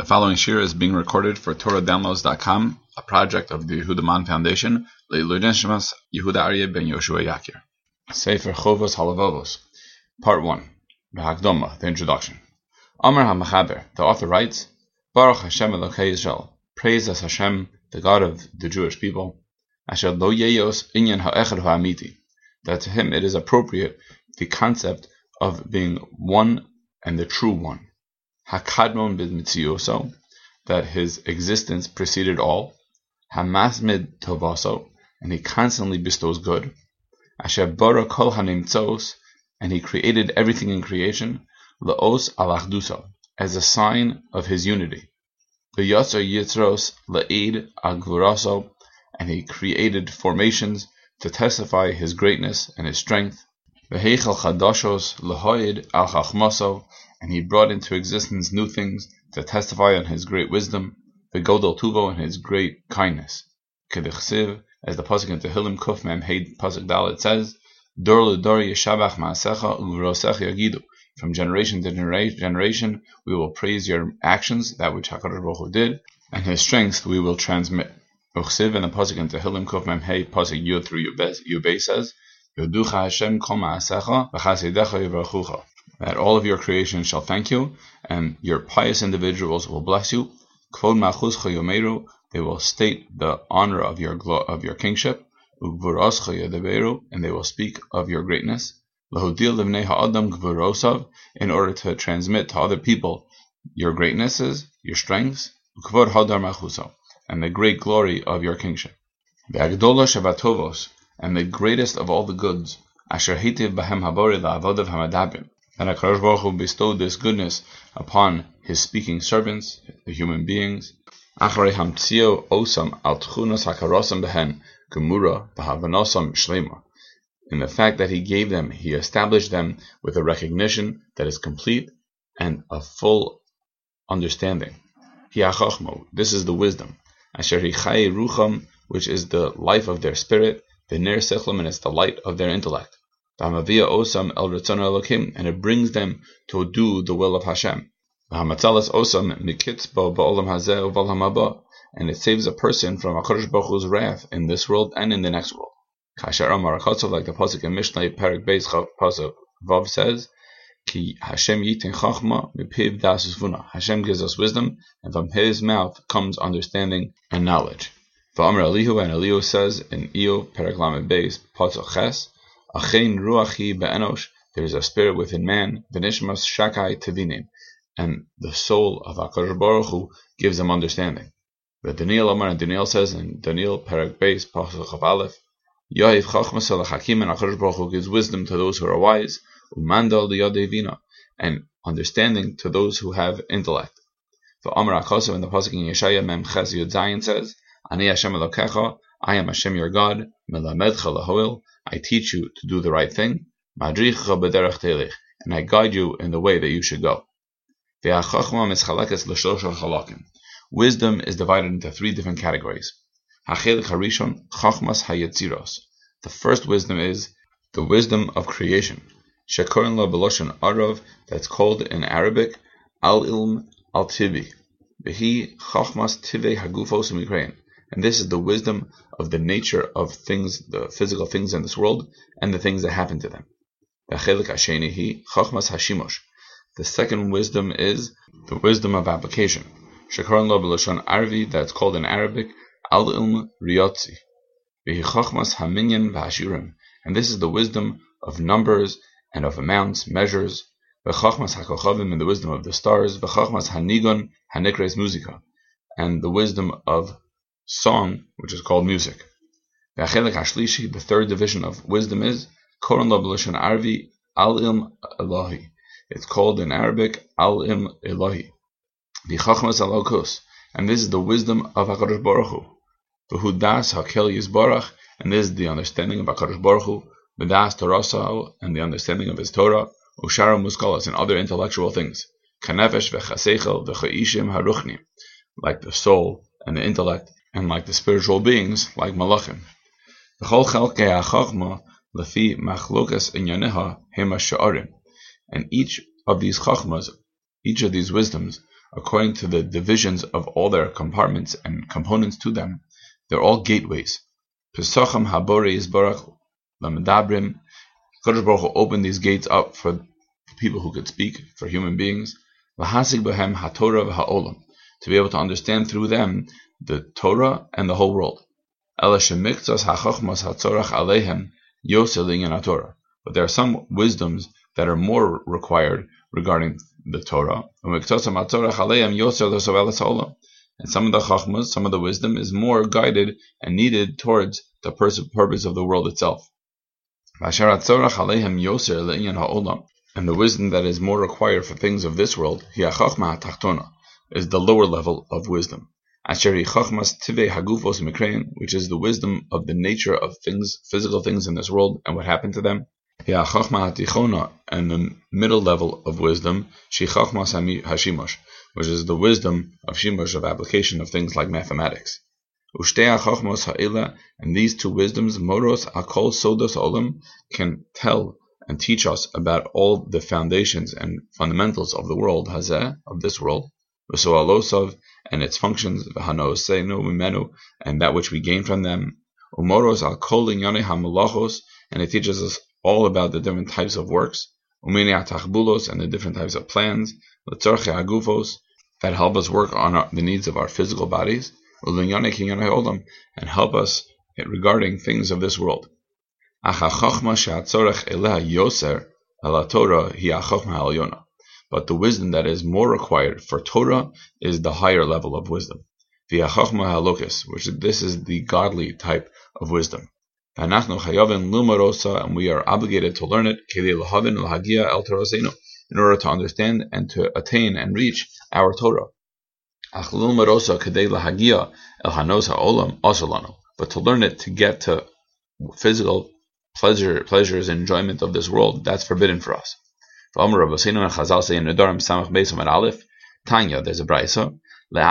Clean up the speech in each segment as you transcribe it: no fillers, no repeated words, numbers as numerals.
following shir is being recorded for TorahDownloads.com, a project of the Yehuda Man Foundation, Leilui Neshmas Yehuda Aryeh ben Yoshua Yakir. Sefer Chovos Halavavos, Part 1, B'Hakdama, the introduction. Amar HaMachaber, the author writes, Baruch Hashem Elokei Yisrael, praise as Hashem, the God of the Jewish people, Asher lo yeyos inyan ha'echad ha'amiti, that to him it is appropriate the concept of being one and the true one. Hakadmon b'mitzioso, that his existence preceded all. Hamasmid tovaso, and he constantly bestows good. Asher bara kol hanimtzos, and he created everything in creation. Laos alachduso, as a sign of his unity. V'yotzer yitzros la'id agvuraso, and he created formations to testify his greatness and his strength. V'heichel chadashos lahoid al chachmaso, and he brought into existence new things to testify on his great wisdom, v'godol tuvo, and his great kindness. Kedichsiv, as the pasuk in Tehillim Kuf Mem Heid pasuk Dalet says, Dor l'dor yeshabach ma'asecha u'v'rosecha yagidu. From generation to generation, we will praise your actions, that which HaKadosh Baruch Hu did, and his strength we will transmit. Uchsiv, and the pasuk in Tehillim Kuf Mem Heid pasuk Yud through Yubei says, Yoducha Hashem kol ma'asecha v'chasedecha yivrachucha. That all of your creation shall thank you, and your pious individuals will bless you. Kvod ma'achuzcha yomeru, they will state the honor of your kingship. Ugvuroscha yadeberu, and they will speak of your greatness. Lahudil livnei ha'adam gvurosav, in order to transmit to other people your greatnesses, your strengths. Ukvod hadar machuso, and the great glory of your kingship. Ve'agdola shevatovos, and the greatest of all the goods. Asher hitiv bahem habori la'avodav hamadabim. And HaKadosh Baruch Hu bestowed this goodness upon his speaking servants, the human beings. Acharei hamtzio osam al tchunos hakarosam behen gemura v'havanosam shlema. In the fact that he gave them, he established them with a recognition that is complete and a full understanding. Hiachachmo, this is the wisdom. Asher hichai rucham, which is the life of their spirit, v'ner sechlam, and it's the light of their intellect. Osam el Ratzon Elokim, and it brings them to do the will of Hashem. Osam mikitzbo ba'olam hazeh u'val hamaba, and it saves a person from HaKadosh Baruch Hu's wrath in this world and in the next world. Kasher Amar HaKatzov, like the pasuk in Mishnah Perek Beis pasuk Vav says, Ki Hashem yitin chachma mipiv das zvuna. Hashem gives us wisdom, and from his mouth comes understanding and knowledge. V'Amar Elihu, and Elihu says in Iyov Perek Lamed Beis pasuk Ches, Achein ruachi be'enosh, there is a spirit within man, v'nishmas shakai tevinin, and the soul of HaKadosh Baruch Hu gives him understanding. But Daniel Amar, and Daniel says in Daniel Perek Beis pasuk Chav Aleph, Yohiv chachmas el hakim, and HaKadosh Baruch Hu gives wisdom to those who are wise, umandal liyadei vina, and understanding to those who have intellect. V'Amar HaKosov, in the pasuk in Yeshaya Mem Ches Yud Zayin says, Ani Hashem Elokecha, I am Hashem your God, melamedcha lahoil, I teach you to do the right thing, madricha b'derech telech, and I guide you in the way that you should go. Wisdom is divided into three different categories. Hachelik harishon chachmas hayetziros. The first wisdom is the wisdom of creation. Shekorin lo beloshon arav, that's called in Arabic al ilm al tibi. Behi chachmas tivei hagufos mikrein. And this is the wisdom of the nature of things, the physical things in this world, and the things that happen to them. The second wisdom is the wisdom of application. Shekaron lo b'lashon arvi, that's called in Arabic al ilm riyotzi. V'hi haminyan v'hashirim. And this is the wisdom of numbers and of amounts, measures. V'chachmas hakochavim, and the wisdom of the stars. V'chachmas hanigon hanikres musika, and the wisdom of song, which is called music. The third division of wisdom is Koran lo b'lashon arvi al ilm Elohi. It's called in Arabic al ilm Elohi. V'chachmas alokos, and this is the wisdom of HaKadosh Baruch Hu. V'hu das hakel yisbarach, and this is the understanding of HaKadosh Baruch Hu. V'das torasao, and the understanding of his Torah. Ushara muskalas, and other intellectual things. Kanefesh v'chaseichel v'cha'ishim haruchnim, like the soul and the intellect, and like the spiritual beings, like malachim. V'chol chelkei ha'chachma lefi machlokas inyaneha hema sha'arim. And each of these chachmas, each of these wisdoms, according to the divisions of all their compartments and components to them. They're all gateways. Pesachim habori yisbarach lamedabrim. Kadosh Baruch Hu opened these gates up for people who could speak, for human beings. Lahasig behem haTorah v'haolam, to be able to understand through them the Torah and the whole world. Ela shemiktzas hachachmas hatzorach aleihem yosel linyan haTorah. But there are some wisdoms that are more required regarding the Torah. And some of the chachmas, some of the wisdom is more guided and needed towards the purpose of the world itself. And the wisdom that is more required for things of this world is the lower level of wisdom, which is the wisdom of the nature of things, physical things in this world and what happened to them. And the middle level of wisdom, which is the wisdom of shimush, of application of things like mathematics. And these two wisdoms, moros akol sodos olam, can tell and teach us about all the foundations and fundamentals of the world, hazeh, of this world, and its functions, and that which we gain from them, umoros akol inyane hamalachos, and it teaches us all about the different types of works, and the different types of plans, that help us work on the needs of our physical bodies, and help us regarding things of this world. But the wisdom that is more required for Torah is the higher level of wisdom, which this is the godly type of wisdom. And we are obligated to learn it in order to understand and to attain and reach our Torah. But to learn it to get to physical pleasures and enjoyment of this world, that's forbidden for us. Tanya, there's a brayso. The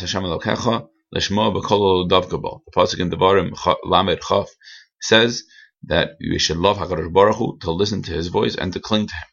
pasuk in Devarim Lamed Chaf says that we should love HaKadosh Baruch Hu, to listen to his voice and to cling to him.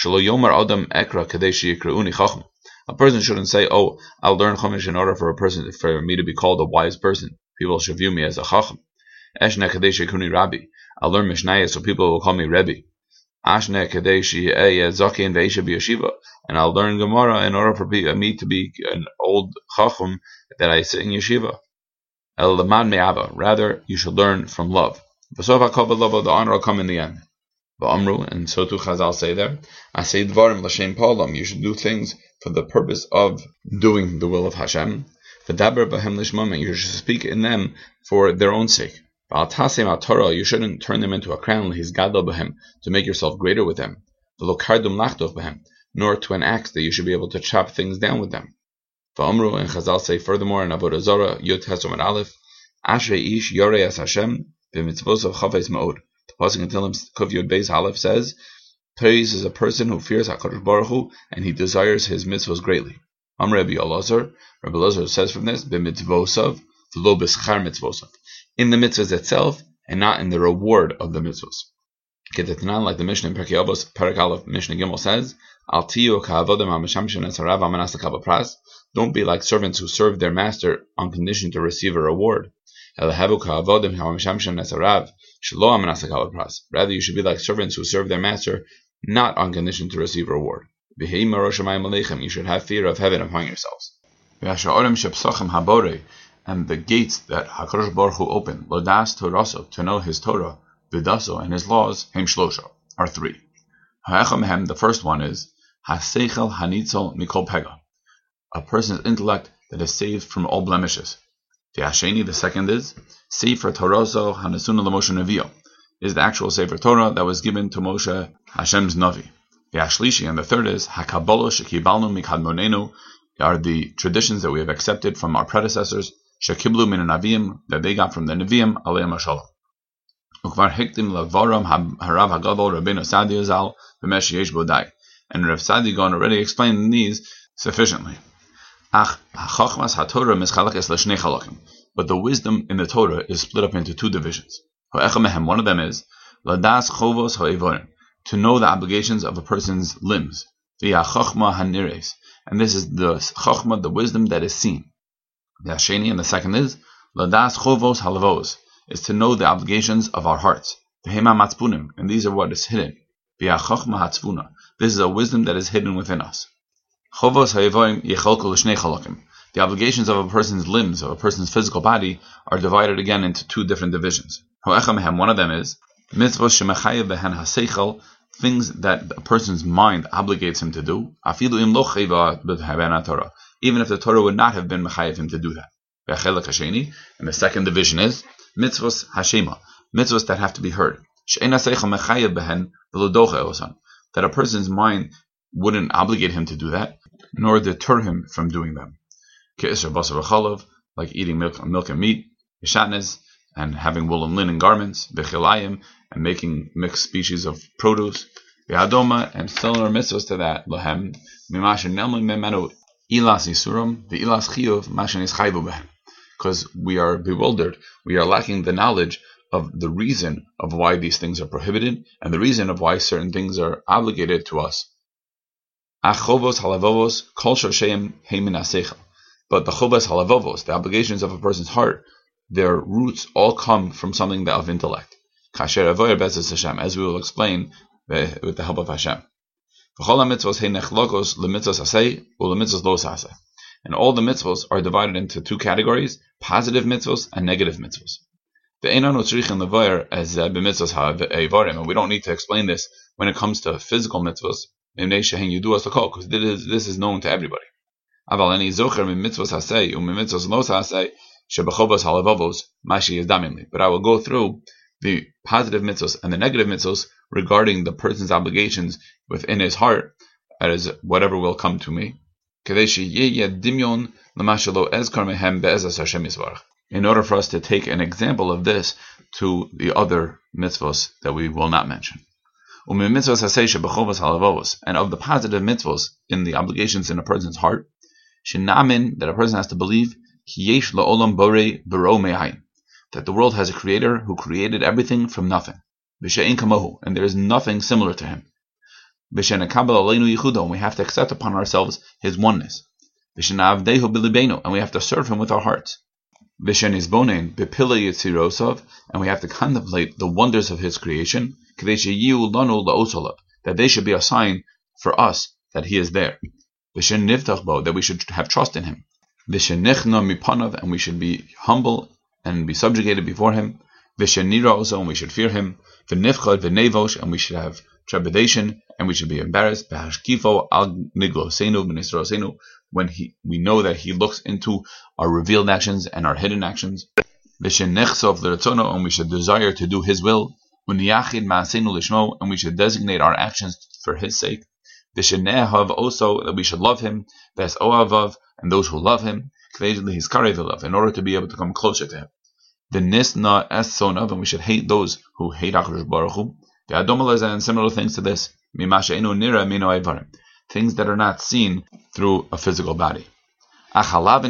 A person shouldn't say, "Oh, I'll learn Chumash in order for me to be called a wise person. People should view me as a Chacham. Eshne kadesh yekuni Rabbi. I'll learn Mishnayos so people will call me Rebbe. Ashne kadesh zaken veisha b'yeshiva. And I'll learn Gemara in order for me to be an old Chacham that I sit in yeshiva. El lamad me'ava. Rather, you should learn from love. The honor will come in the end. And so too Chazal say there, Asay dvarim l'shem palam. You should do things for the purpose of doing the will of Hashem. V'daber b'hem lishmam. You should speak in them for their own sake. Torah, you shouldn't turn them into a crown, his gadol b'hem, to make yourself greater with them. V'lo kardum lachtof b'hem, nor to an axe that you should be able to chop things down with them. V'amru, and Chazal say furthermore in Avodah Zarah, Yud Tesum and Aleph, Ashrei ish yorei as Hashem b'mitzvos chavos ma'od. The pasuk in Tehillim Kuf Yud Beis Aleph says, praise is a person who fears HaKadosh Baruch Hu and he desires his mitzvos greatly. Rabbi Elazar says from this, b'mitzvosav v'lo b'schar mitzvosav, in the mitzvahs itself and not in the reward of the mitzvahs. Ketetnan, like the Mishnah in Perkei Avos, Perek Aleph, Mishnah Gimel says, Al tiyu ka'avodim ha'mishamshin es harav amanas l'kabel pras. Don't be like servants who serve their master on condition to receive a reward. Rather, you should be like servants who serve their master not on condition to receive a reward. You should have fear of heaven upon yourselves. And the gates that HaKadosh Baruch Hu opened, Lodas Toraso, to know his Torah, Vidaso, and his laws, Hem Shlosha, are three. The first one is Haseichel Hanitzol Mikol Pega, a person's intellect that is saved from all blemishes. The Asheni, the second is Sefer Toraso Hanasuna L'Moshe Nevi'o, is the actual Sefer Torah that was given to Moshe, Hashem's Navi. The Ashlishi, and the third is Hakabalo Shekibalnu Mikadmonenu, are the traditions that we have accepted from our predecessors, Shekiblu Min Navim, that they got from the Nevi'im, Aleim Hashalom. Ukvar Hiktim Lavaram Harav Hagavol Rabbeinu Sadi Zal B'Mesh Yesh Bodai, and Rav Sadi Gon already explained these sufficiently. But the wisdom in the Torah is split up into two divisions. One of them is to know the obligations of a person's limbs. V'yachachma hanires, and this is the chachma, the wisdom that is seen. V'asheni, and the second is ladas chovos halavos, is to know the obligations of our hearts. V'hema matzpunim, and these are what is hidden. V'yachachma hatzvuna, this is a wisdom that is hidden within us. Chovos ha'evoim yechalku l'shnei chalakim. The obligations of a person's limbs, of a person's physical body, are divided again into two different divisions. One of them is mitzvos shemechayev behen haseichel, things that a person's mind obligates him to do, afilu im lo chayva b'ben Torah, even if the Torah would not have been mechayev him to do that. And the second division is mitzvos hashema, mitzvos that have to be heard. She'ein haseichel mechayev behen v'lodocha elosan, that a person's mind wouldn't obligate him to do that, nor deter him from doing them. Ke'isr basar v'chalav, like eating milk and meat, yeshatnez, and having wool and linen garments, bechilayim, and making mixed species of produce, be'adoma, and similar mitzvahs to that, lahem, mimashen nelman memenu ilas isurum, the ilas chiyuv, mashen is chayvu behen. Because we are bewildered, we are lacking the knowledge of the reason of why these things are prohibited, and the reason of why certain things are obligated to us. Achovos halavovos, kol shosheim heimin aseichel. But the chovos halavovos, the obligations of a person's heart, their roots all come from something of intellect. Kasher avoyer bezes Hashem, as we will explain with the help of Hashem. And all the mitzvos are divided into two categories: positive mitzvos and negative mitzvos. And we don't need to explain this when it comes to physical mitzvos, because this is known to everybody. But I will go through the positive mitzvos and the negative mitzvos regarding the person's obligations within his heart, as whatever will come to me, in order for us to take an example of this to the other mitzvos that we will not mention. And of the positive mitzvos in the obligations in a person's heart, that a person has to believe that the world has a creator who created everything from nothing, and there is nothing similar to him. And we have to accept upon ourselves his oneness, and we have to serve him with our hearts. And we have to contemplate the wonders of his creation, that they should be a sign for us that he is there, that we should have trust in him, and we should be humble and be subjugated before him, and we should fear him, and we should have trepidation, and we should be embarrassed when we know that he looks into our revealed actions and our hidden actions, and we should desire to do his will, and we should designate our actions for his sake, also that we should love him, and those who love him, in order to be able to come closer to him. And we should hate those who hate HaKadosh Baruch Hu, and similar things to this, things that are not seen through a physical body. But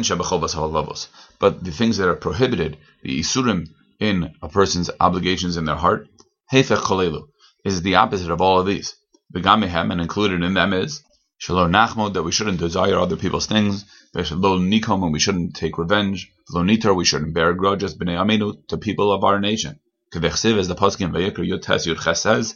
the things that are prohibited, the isurim in a person's obligations in their heart, is the opposite of all of these. And included in them is that we shouldn't desire other people's things, and we shouldn't take revenge, we shouldn't bear grudges to people of our nation. As the pasuk in Vayikra Yud Tes Yud Ches says,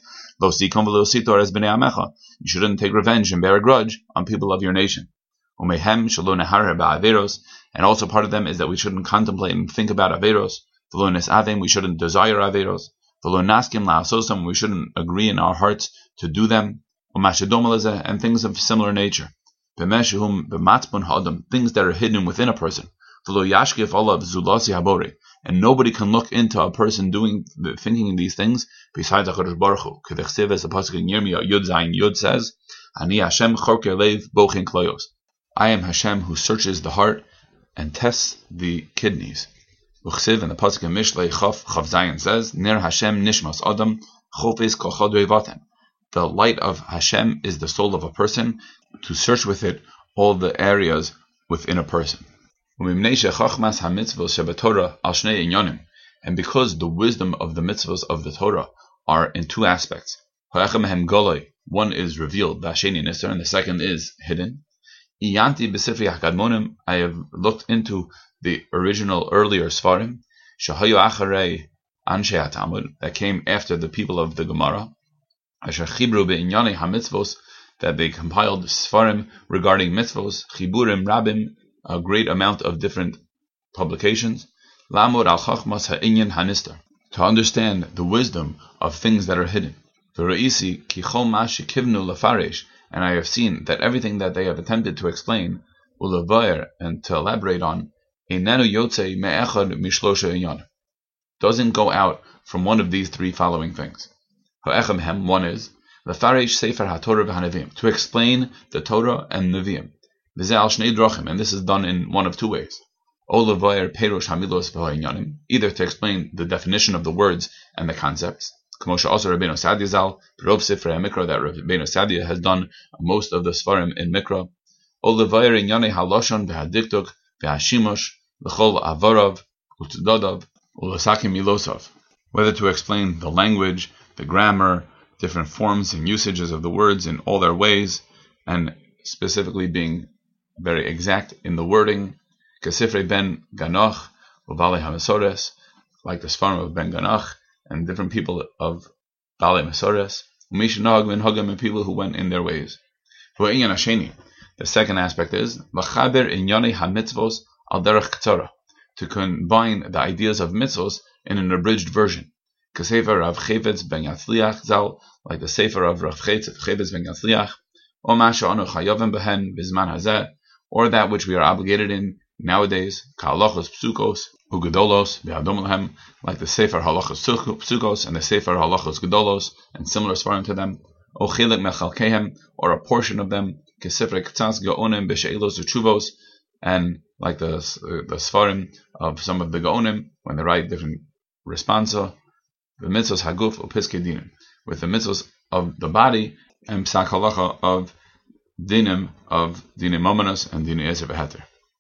you shouldn't take revenge and bear a grudge on people of your nation. And also part of them is that we shouldn't contemplate and think about averos. We shouldn't desire averos. We shouldn't agree in our hearts to do them. And things of similar nature. Things that are hidden within a person. And nobody can look into a person thinking these things besides HaKadosh Baruch Hu. As the pasuk in Yirmiyah Yud Zayin Yud says, Ani Hashem chorkei lev bochin kloyos. I am Hashem who searches the heart and tests the kidneys. Uchsiv, and the pasuk in Mishlei Chav Zayin says, Ner Hashem nishmas adam chofes kol chodrei vatem. The light of Hashem is the soul of a person, to search with it all the areas within a person. And because the wisdom of the mitzvahs of the Torah are in two aspects, one one is revealed, Vasheni Nisar, and the second is hidden. Iyanti b'sifri hakadmonim, I have looked into the original earlier Sfarim, Shahayu acharei Anshe HaTalmud, that came after the people of the Gemara, Asher chibru be'inyane hamitzvos, that they compiled Sfarim regarding mitzvos, chiburim rabim, a great amount of different publications, Lamod al chachmas ha'inyan hanistar, to understand the wisdom of things that are hidden. V'ra'isi ki chol ma shekivnu lefaresh, and I have seen that everything that they have attempted to explain, ulevayer, and to elaborate on, einenu yotzei me'echad mishlosha inyan, doesn't go out from one of these three following things. Ha'echem hem, one is lefaresh sefer haTorah v'hanevim, to explain the Torah and Nevi'im. V'zeh al shnei drachim, and this is done in one of two ways. O levayer perush hamilos v'ha'inyanim, either to explain the definition of the words and the concepts, K'moshe also Rabbeinu Sadia Zal, Rov Sifrei HaMikra, that Rabbeinu Sadia has done most of the Sfarim in Mikra. O levayer inyane haloshon v'hadiktuk v'hashimosh l'chol avarav u'tzodav u'losakim milosav, whether to explain the language, the grammar, different forms and usages of the words in all their ways, and specifically being very exact in the wording, Kesifrei ben Ganach u'Balei HaMesores, like the Sfarim of Ben Ganach, and different people of Balei Mesores, Umishanag ben Hagam, and people who went in their ways. The second aspect is V'chaber inyane hamitzvos al derech k'tzara, to combine the ideas of mitzvos in an abridged version. Kesefer Rav Chavetz ben Yatzliach Zal, like the Sefer of Rav Chavetz ben Yatzliach, O Masha Anu Chayovim Behen Bizman Hazeh, or that which we are obligated in nowadays, Ka'alachos Psukos Ugedolos V'Adomolhem, like the Sefer Halachos Psukos and the Sefer Halachos Gedolos, and similar svarim to them, O Chilek Mechalkehem, or a portion of them, Kesefre K'tzas Gaonim B'She'ilos Uchuvos, and like the svarim of some of the Gaonim, when they write different responsa, the mitzvos Haguf U'Piskei Dinim, with the mitzvos of the body, and Psak Halacha of Dinim Momenos and Dinim Eser V'Heter.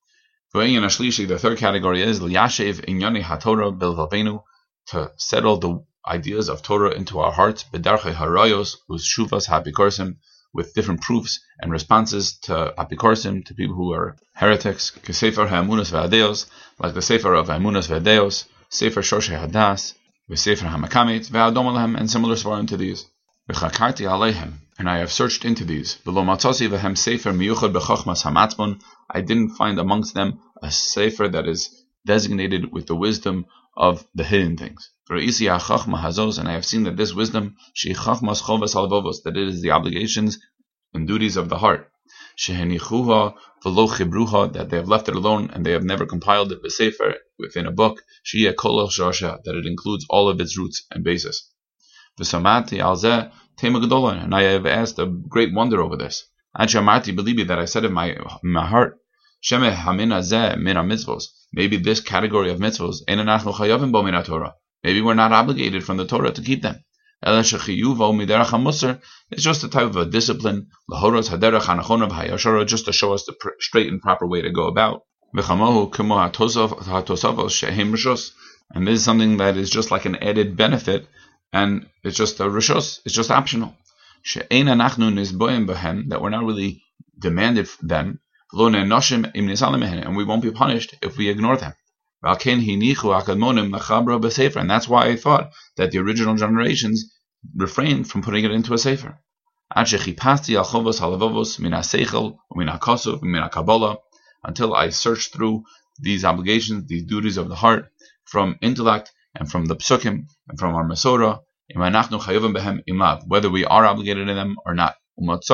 The third category is L'yashev inyane haTorah bilvavenu, to settle the ideas of Torah into our hearts, b'darchei harayos u'shuvas ha'apikorsim, with different proofs and responses to apikorsim, to people who are heretics, k'sefer ha'amunas v'adeos, like the Sefer of Amunas v'adeos, Sefer Shoshei Hadas, v'Sefer ha'makamet v'adomalahem, and similar svarim to these. V'chakarti aleihem, and I have searched into these. V'lo matzasi v'hem sefer miyuchad b'chochmas hamatzmon, I didn't find amongst them a sefer that is designated with the wisdom of the hidden things. V're'isi ha'chachma hazos, and I have seen that this wisdom, she chachmas chovas halvovos, that it is the obligations and duties of the heart. Shehenichuha v'lo chibruha, that they have left it alone and they have never compiled it b'sefer, within a book. Sheyeh kol shorasha, that it includes all of its roots and bases. V'samati al zeh tema gedola, and I have asked a great wonder over this. Ad she'amarti belibi, that I said in my heart, Shemeh hamina zeh min mitzvos, maybe this category of mitzvos, ein anachnu chayavim bo min Torah, maybe we're not obligated from the Torah to keep them. Ela shechiyuvo miderach hamusar, it's just a type of a discipline, lahoros haderach hanachona v'hayashara, just to show us the straight and proper way to go about. V'chamohu kemo hatosavos shehem rishos, and this is something that is just like an added benefit, and it's just a rishos, it's just optional. She'ein anachnu nisboim b'hem, that we're not really demanded them, and we won't be punished if we ignore them. And that's why I thought that the original generations refrained from putting it into a sefer. Until I searched through these obligations, these duties of the heart, from intellect and from the psukim and from our Masorah, whether we are obligated in them or not.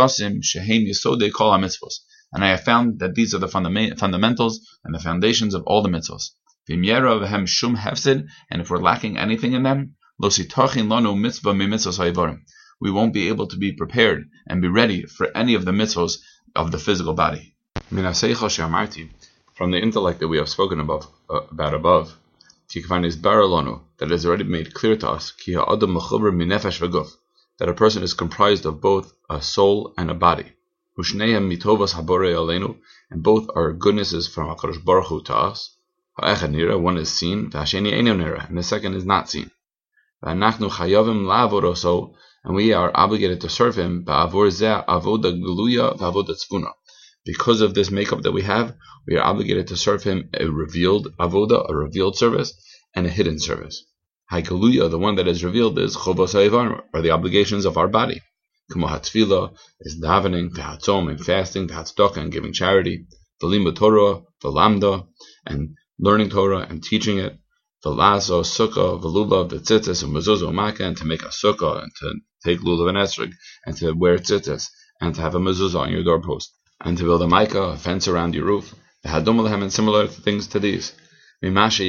And I have found that these are the fundamentals and the foundations of all the mitzvos. And if we're lacking anything in them, we won't be able to be prepared and be ready for any of the mitzvos of the physical body. From the intellect that we have spoken about above, that is already made clear to us that a person is comprised of both a soul and a body. And both are goodnesses from HaKadosh Baruch Hu to us. One is seen, and the second is not seen. V'anachnu chayavim la'avodoso, and we are obligated to serve Him. Ba'avor zeh avoda geluya v'avoda tzvuna. Because of this makeup that we have, we are obligated to serve Him a revealed avoda, a revealed service, and a hidden service. Ha'geluya, the one that is revealed, is chovos ha'evarim, or the obligations of our body. K'mo ha'tefillah is davening, v'hatzom, and fasting, v'hatzdaka, and giving charity, v'limud Torah, v'lamda, and learning Torah and teaching it, v'lazo, sukkah, v'lulav, v'tzitzis, and mezuzah, u'maka, and to make a sukkah, and to take lulav and esrog, and to wear tzitzis, and to have a mezuzah on your doorpost, and to build a maika, a fence around your roof, v'hadum lehem, and similar things to these. Things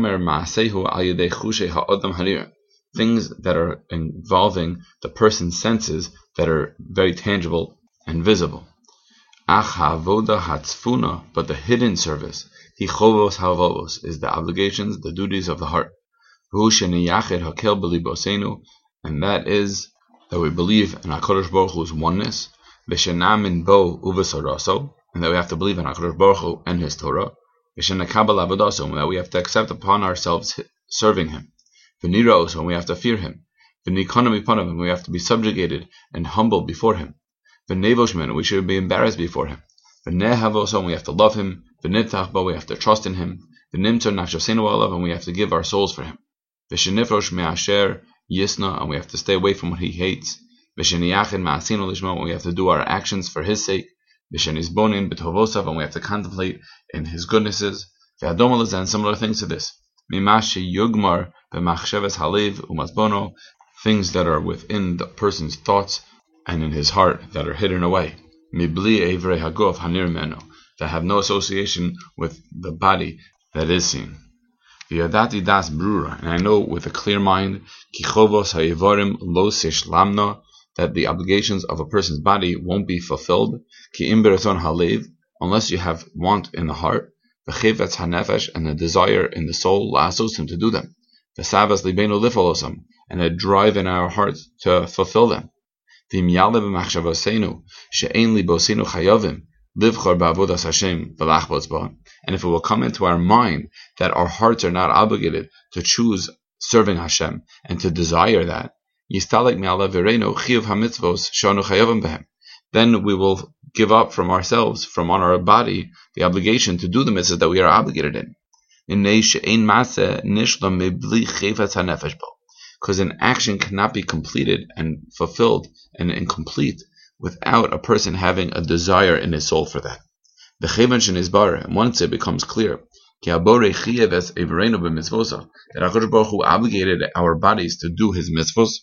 that are involving the person's senses that are very tangible and visible. Ach ha'avoda hatzfuna, but the hidden service, hi chovos ha'avos, is the obligations, the duties of the heart. V'hu sheniyachid hakel b'libosenu, and that is that we believe in HaKadosh Baruch Hu's oneness, v'shenamin bo uvesaraso, and that we have to believe in HaKadosh Baruch Hu and His Torah, v'shenakabel avodaso, that we have to accept upon ourselves serving Him, v'niraos, and we have to fear Him, v'nikana miponav, and we have to be subjugated and humble before Him, v'nevoshman, we should be embarrassed before Him, v'nehavos, and we have to love Him, v'nitach bo, we have to trust in Him, v'nimtzor nafshosenu alav, and we have to give our souls for Him, v'shenifrosh me'asher yisna, and we have to stay away from what He hates, v'sheniyachin ma'asinu lishma, and we have to do our actions for His sake, v'shenizbonin b'tovosav, and we have to contemplate in His goodnesses, v'adomalaz, and similar things to this. Mimashi yugmar b'machsheves halev u'masbono, things that are within the person's thoughts and in his heart that are hidden away. Mibli evrei haguf hanir meno, that have no association with the body that is seen. V'yadati das brura, and I know with a clear mind, ki chovos ha'evarim lo sishlamna, that the obligations of a person's body won't be fulfilled, ki im beraton halev, unless you have want in the heart, v'chevetz hanefesh, and a desire in the soul, la'asosim, to do them, v'savas libenu lifalosam, and a drive in our hearts to fulfill them. V'imyale b'machshavosenu, she'ein libosenu chayavim, livchor ba'avodas Hashem, v'lachbotz ba, and if it will come into our mind that our hearts are not obligated to choose serving Hashem, and to desire that, yistalek mi'ala v'reinu chiyuv hamitzvos shanu chayavim behem, then we will give up from ourselves, from on our body, the obligation to do the mitzvahs that we are obligated in. Because an action cannot be completed and fulfilled and incomplete without a person having a desire in his soul for that. And once it becomes clear that HaKadosh Baruch Hu obligated our bodies to do His mitzvahs,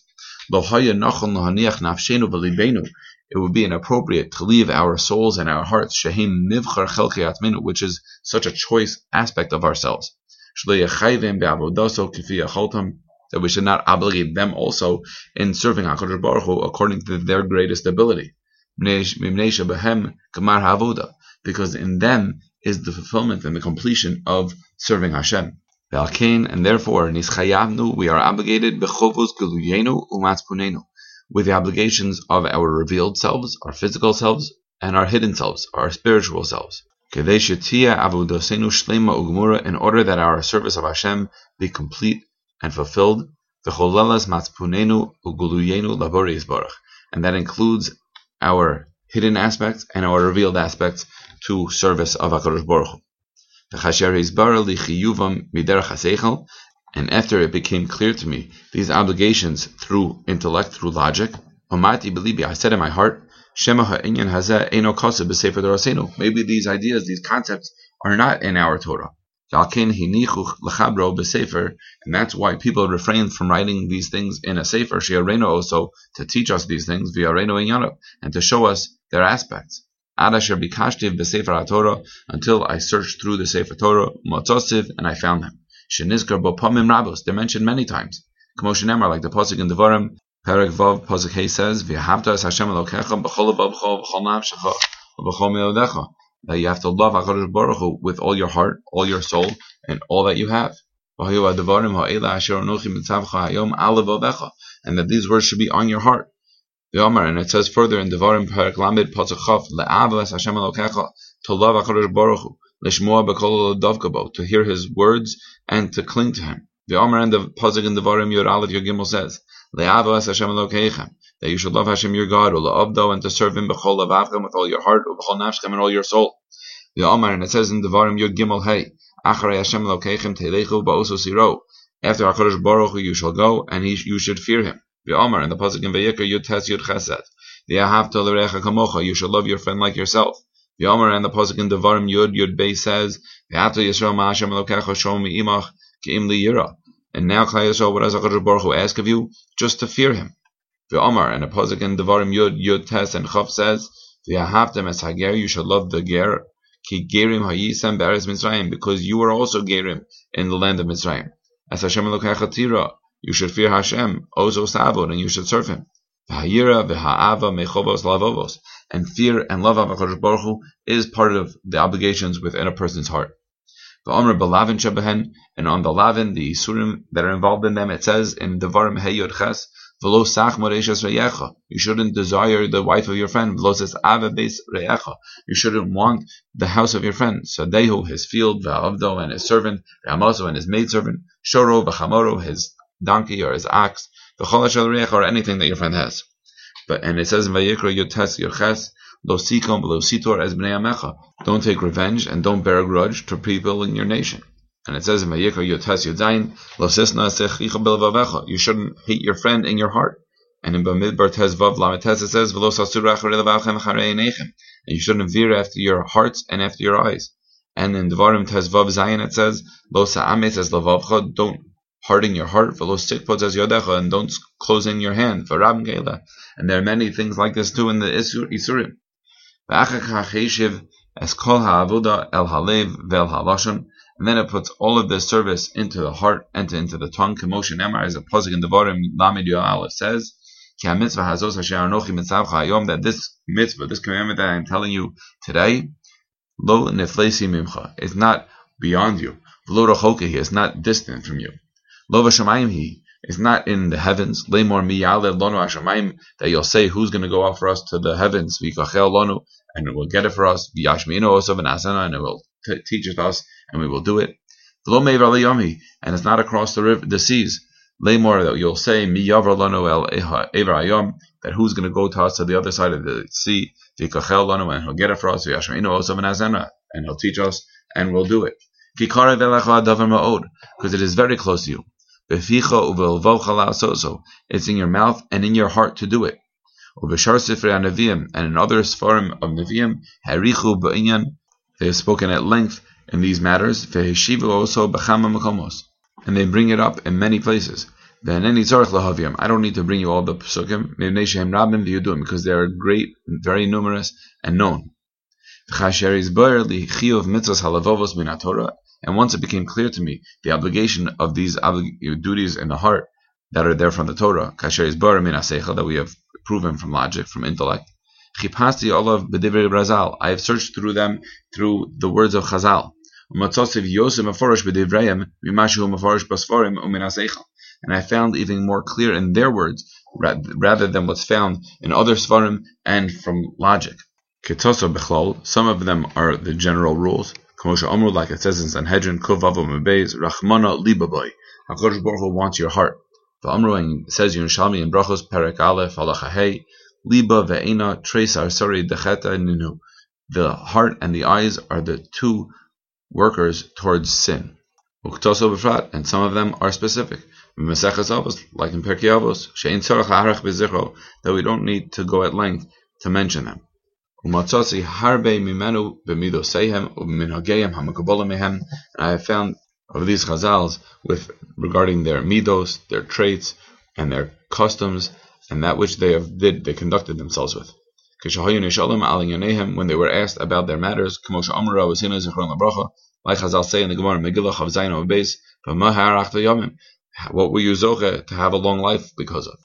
it would be inappropriate to leave our souls and our hearts, which is such a choice aspect of ourselves, that we should not obligate them also in serving HaKadosh Baruch Hu according to their greatest ability, because in them is the fulfillment and the completion of serving Hashem. And therefore, we are obligated with the obligations of our revealed selves, our physical selves, and our hidden selves, our spiritual selves, in order that our service of Hashem be complete and fulfilled, and that includes our hidden aspects and our revealed aspects to service of HaKadosh Baruch Hu. And after it became clear to me these obligations through intellect, through logic, I said in my heart, maybe these ideas, these concepts are not in our Torah. And that's why people refrain from writing these things in a sefer, also to teach us these things, and to show us their aspects. Until I searched through the Sefer Torah, and I found them. They're mentioned many times. Like the pasuk in Devarim, Perek Vav, pasuk Hey says, that you have to love HaKadosh Baruch Hu with all your heart, all your soul, and all that you have. And that these words should be on your heart. And it says further in Devarim, Perek Lamed, pasuk Chav, to love HaKadosh Baruch Hu, to hear His words and to cling to Him. The Omer and the Pasuk in Devarim Yud Aleph Yud Gimel says, Le'avo es Hashem Elokeichem, that you should love Hashem your God, u'le'avdo, and to serve Him b'chol levavchem, with all your heart, u'b'chol nafshchem, and all your soul. The Omer, and it says in Devarim Yud Gimel Hey, Acharei Hashem Elokeichem teilechu ba'oso siro. After HaKadosh Baruch Hu you shall go, and you should fear Him. The Omer and the Pasuk in Vayikra Yud Tes Yud Chesed, the Ahavta l'recha kamocha, you should love your friend like yourself. The Omer and the Pasuk in Devarim Yud Beis says, V'ato Yisrael ma'Hashem Elokecha shom mi'imach ki'im liyira. And now Klal Yisrael, what does HaKadosh Baruch Hu ask of you? Just to fear Him. The Omer and the Pasuk in Devarim Yud Tes and Chav says, V'ahavtem es hager, you should love the ger, ki gerim hayisem be'eretz Mitzrayim, because you were also gerim in the land of Mitzrayim. As Hashem Elokecha tira, you should fear Hashem, ozo savod, and you should serve Him. V'hayira v'ha'ava mechovos lavovos, and fear and love of HaKadosh Baruch Hu is part of the obligations within a person's heart. V'omer b'lavin shebehen, and on the lavin, the isurim that are involved in them, it says in Devarim Hey Yod Ches, v'lo sach moreshes reyecha, you shouldn't desire the wife of your friend. V'lo ses ave beis reyecha, you shouldn't want the house of your friend. Sadehu, his field, v'avdo, and his servant, v'amaso, and his maidservant, shoro, v'chamoro, his donkey or his ox, v'chol asher reyecha, or anything that your friend has. And it says in Vayikra Yud Tes Yud Ches, lo sikom v'lo sitor es bnei amecha, don't take revenge and don't bear a grudge to people in your nation. And it says in Vayikra Yud Tes Yud Zayin, lo sisna sechicha b'levavecha, you shouldn't hate your friend in your heart. And in Bamidbar Tes Vav Lamed Tes it says, v'lo sasur acharei levavchem acharei einechem, and you shouldn't veer after your hearts and after your eyes. And in Devarim Tes Vav Zayin it says, lo sa'ametz es levavcha, don't harden your heart, v'lo sikpot es yodecha, and don't close in your hand, v'rab geila. And there are many things like this too in the Isurim. Es kol ha'avoda el halev ve'el halashon, and then it puts all of this service into the heart and into the tongue. K'moshe nemar, as a pasuk in Devarim Lamed Yud Aleph says, Ki ha-mitzvah hazos asher anochi mitzavcha hayom, that this mitzvah, this commandment that I am telling you today, lo neflesi mimcha, is not beyond you. V'lo rachoki, is not distant from you. Lo v'shamayim hi, is not in the heavens. Leimor miyale lono hashamayim, that you'll say, who's going to go out for us to the heavens? V'ikachel lono, and it will get it for us. V'yashmino osav v'nasana, and it will teach it us, and we will do it. V'lo meivar le'yomi, and it's not across the seas. Leimor, that you'll say, miyavar lono el evar hayom, that who's going to go to us to the other side of the sea? V'ikachel lono, and he'll get it for us. V'yashmino osav v'nasana, and he'll teach us, and we'll do it. Kikare v'lecha davar ma'od, because it is very close to you. It's in your mouth and in your heart to do it. And in other Sfarim of Nevi'im, they have spoken at length in these matters, and they bring it up in many places. I don't need to bring you all the Psukim, because they are great, very numerous, and known. And once it became clear to me the obligation of these duties in the heart that are there from the Torah, that we have proven from logic, from intellect, I have searched through them through the words of Chazal. And I found even more clear in their words rather than what's found in other Svarim and from logic. Some of them are the general rules. Like it says in Sanhedrin, Rachmana libaboy. HaKadosh Baruch Hu wants your heart. And it says Yerushalmi in Brachos Perek Aleph Halacha Hey, Liba ve'ena tresar sari decheta ninu. The heart and the eyes are the two workers towards sin. Uktoso b'frat, and some of them are specific. B'Maseches Avos, like in Pirkei Avos, she'ein tzarech la'arech b'zichro, that we don't need to go at length to mention them. Umatzotzi harbe mimenu b'midoseihem u'minhageihem ha'mekubolim mehem, and I have found of these chazals with regarding their midos, their traits, and their customs, and that which they conducted themselves with. When they were asked about their matters, like Chazal say in the Gemara Megillah Chav Zayin Amud Beis, what were you zoche to have a long life because of?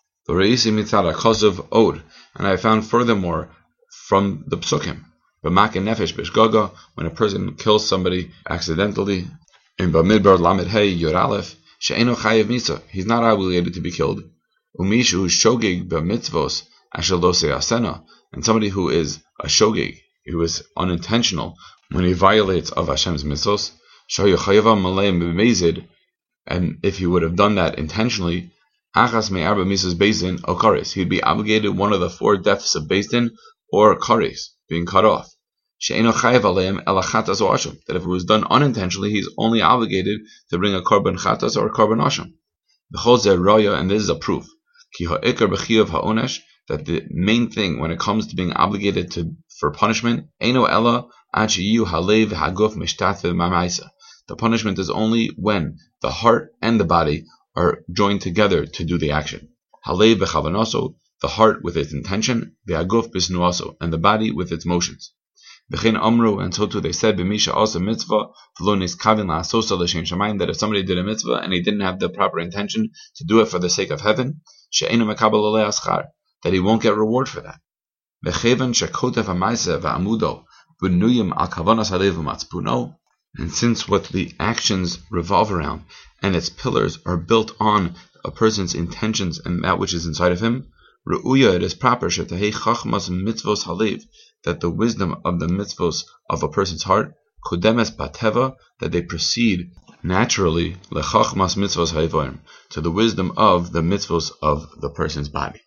And I found furthermore from the psukim, when a person kills somebody accidentally, in Bamidbar Lamed Hey Yud Aleph, he's not obligated to be killed. Umishu shogig b'mitzvos asher lo se'asena, and somebody who is a shogig, who is unintentional when he violates of Hashem's mitzvos, shoyu chayavam maleim b'mezid, And if he would have done that intentionally, achas me'arba misas beisin or kares, he'd be obligated one of the 4 deaths of beisin or kares, being cut off. She'eno chayav aleim ela chatas o asham, that if it was done unintentionally, he's only obligated to bring a korban chatas or a korban asham. B'chol zeh raya, and this is a proof, ki ha'ikar b'chiyuv ha'onesh, that the main thing when it comes to being obligated for punishment, eno ela ad sheyu halev haguf mishtatve ma'maisa. The punishment is only when the heart and the body are joined together to do the action. Halev b'chavanoso, the heart with its intention, v'haguf b'snuaso, and the body with its motions. V'chein amru, and so too they said, b'misha asa mitzvah, v'lo niskavin la'asosa l'shem shamayim, that if somebody did a mitzvah and he didn't have the proper intention to do it for the sake of heaven, she'enu mekabel alei aschar, that he won't get reward for that. V'chevan shekotev ha'maisa v'amudo, b'nuyim al kavanas halev u'matzpuno, and since what the actions revolve around and its pillars are built on a person's intentions and that which is inside of him, Ru'uya, it is proper shetahei chachmas mitzvos halev, that the wisdom of the mitzvos of a person's heart, kudemes bateva, that they proceed naturally lechachmas mitzvos halevoim, to the wisdom of the mitzvos of the person's body.